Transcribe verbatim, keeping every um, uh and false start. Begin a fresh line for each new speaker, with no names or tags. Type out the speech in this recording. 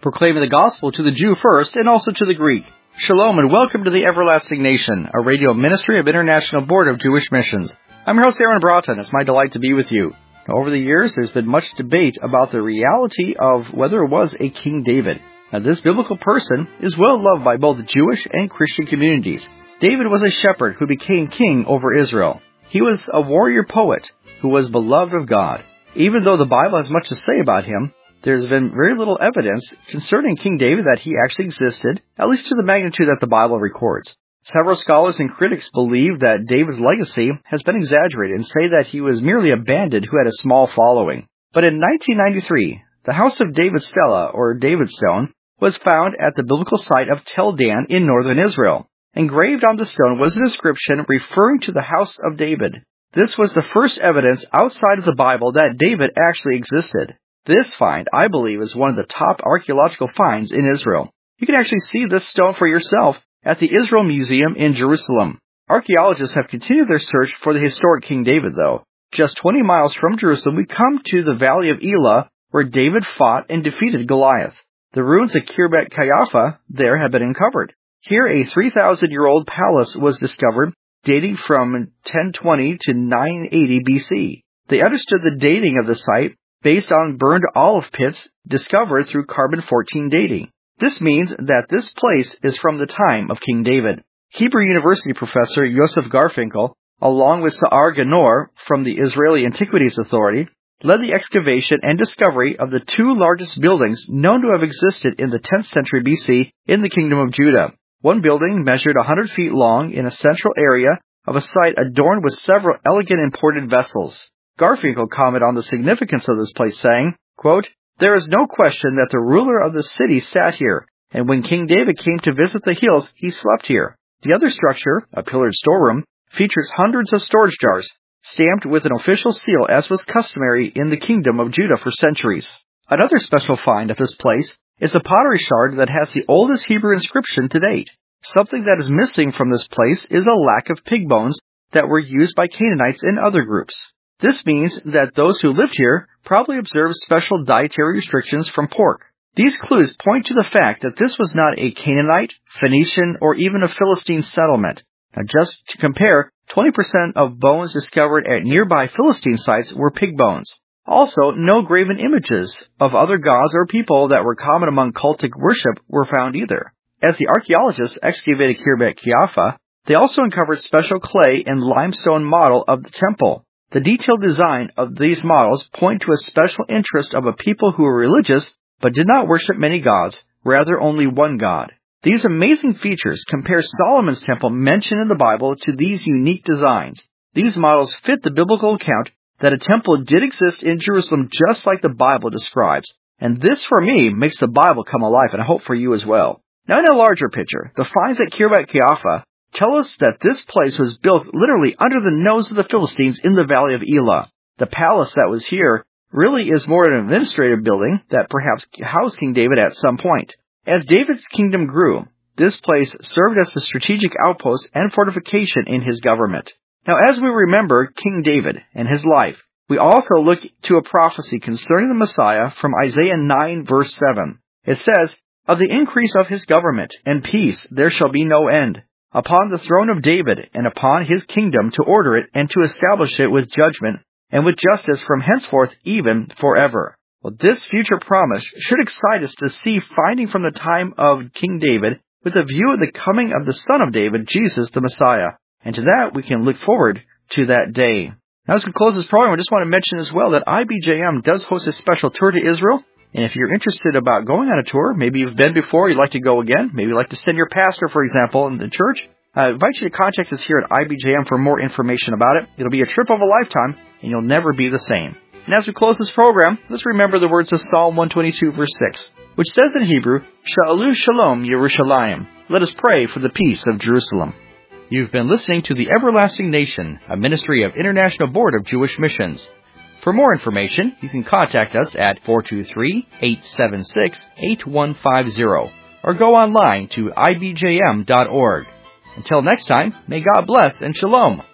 proclaiming the gospel to the Jew first and also to the Greek. Shalom and welcome to the Everlasting Nation, a radio ministry of International Board of Jewish Missions. I'm your host, Aaron Broughton. It's my delight to be with you. Now, over the years, there's been much debate about the reality of whether it was a King David. Now, this biblical person is well loved by both Jewish and Christian communities. David was a shepherd who became king over Israel. He was a warrior poet who was beloved of God. Even though the Bible has much to say about him, there's been very little evidence concerning King David that he actually existed, at least to the magnitude that the Bible records. Several scholars and critics believe that David's legacy has been exaggerated and say that he was merely a bandit who had a small following. But in nineteen ninety-three, the House of David Stela, or David Stone, was found at the biblical site of Tel Dan in northern Israel. Engraved on the stone was an inscription referring to the House of David. This was the first evidence outside of the Bible that David actually existed. This find, I believe, is one of the top archaeological finds in Israel. You can actually see this stone for yourself at the Israel Museum in Jerusalem. Archaeologists have continued their search for the historic King David, though. Just twenty miles from Jerusalem, we come to the Valley of Elah, where David fought and defeated Goliath. The ruins of Khirbet Qeiyafa there have been uncovered. Here, a three thousand year old palace was discovered, dating from ten twenty to nine eighty B C. They understood the dating of the site based on burned olive pits discovered through carbon fourteen dating. This means that this place is from the time of King David. Hebrew University professor Yosef Garfinkel, along with Sa'ar Ganor from the Israeli Antiquities Authority, led the excavation and discovery of the two largest buildings known to have existed in the tenth century B C in the Kingdom of Judah. One building measured one hundred feet long in a central area of a site adorned with several elegant imported vessels. Garfinkel commented on the significance of this place, saying, quote, "There is no question that the ruler of the city sat here, and when King David came to visit the hills, he slept here. The other structure, a pillared storeroom, features hundreds of storage jars, stamped with an official seal as was customary in the Kingdom of Judah for centuries." Another special find at this place is a pottery shard that has the oldest Hebrew inscription to date. Something that is missing from this place is a lack of pig bones that were used by Canaanites and other groups. This means that those who lived here probably observed special dietary restrictions from pork. These clues point to the fact that this was not a Canaanite, Phoenician, or even a Philistine settlement. Now, just to compare, twenty percent of bones discovered at nearby Philistine sites were pig bones. Also, no graven images of other gods or people that were common among cultic worship were found either. As the archaeologists excavated Khirbet Qeiyafa, they also uncovered special clay and limestone model of the temple. The detailed design of these models point to a special interest of a people who were religious but did not worship many gods, rather only one God. These amazing features compare Solomon's temple mentioned in the Bible to these unique designs. These models fit the biblical account that a temple did exist in Jerusalem just like the Bible describes. And this, for me, makes the Bible come alive, and I hope for you as well. Now, in a larger picture, the finds at Khirbet Qeiyafa tell us that this place was built literally under the nose of the Philistines in the Valley of Elah. The palace that was here really is more an administrative building that perhaps housed King David at some point. As David's kingdom grew, this place served as a strategic outpost and fortification in his government. Now, as we remember King David and his life, we also look to a prophecy concerning the Messiah from Isaiah nine, verse seven. It says, "Of the increase of his government and peace there shall be no end, upon the throne of David, and upon his kingdom, to order it and to establish it with judgment and with justice from henceforth even forever." Well, this future promise should excite us to see finding from the time of King David with a view of the coming of the Son of David, Jesus the Messiah. And to that, we can look forward to that day. Now, as we close this program, I just want to mention as well that I B J M does host a special tour to Israel. And if you're interested about going on a tour, maybe you've been before, you'd like to go again, maybe you'd like to send your pastor, for example, in the church, I invite you to contact us here at I B J M for more information about it. It'll be a trip of a lifetime, and you'll never be the same. And as we close this program, let's remember the words of Psalm one twenty-two, verse six, which says in Hebrew, Sha'alu Shalom Yerushalayim. Let us pray for the peace of Jerusalem. You've been listening to The Everlasting Nation, a ministry of International Board of Jewish Missions. For more information, you can contact us at four two three, eight seven six, eight one five zero or go online to I B J M dot org. Until next time, may God bless and shalom.